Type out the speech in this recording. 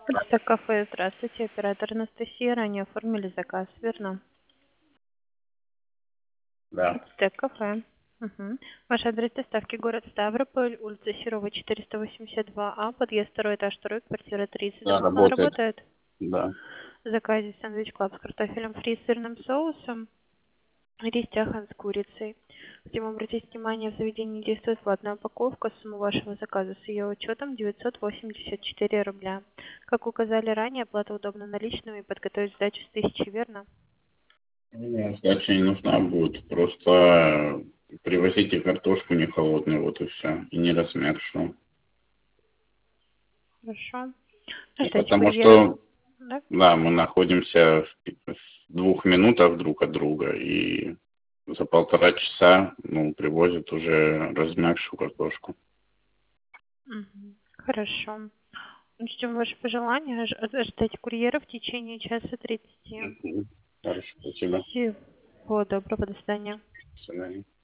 Это кафе. Здравствуйте, оператор Анастасия. Ранее оформили заказ, верно? Да. Это кафе. Угу. Ваш адрес доставки город Ставрополь, улица Серова, 482А, подъезд, второй этаж, второй, квартира 30. Да, Домофон работает. работает? Да. В заказе сэндвич клаб с картофелем фри с сырным соусом, рис тяхан с курицей. Хотим обратить внимание, в заведении действует платная упаковка. Сумма вашего заказа с ее учетом 984 рубля. Как указали ранее, оплата удобна наличными, подготовить сдачу с 1000, верно? Мне сдача не нужна будет. Просто привозите картошку не холодную, вот и все. И не размершую. Хорошо. Ждите Потому курьера. что, Да? да, мы находимся в 2 минутах друг от друга. И за 1,5 часа, привозят уже размягшую картошку. Мгм. Хорошо. Учтем ваши пожелания. Ожидайте курьера в течение часа 30. Мгм. Хорошо, спасибо. Всего доброго. До свидания. До свидания.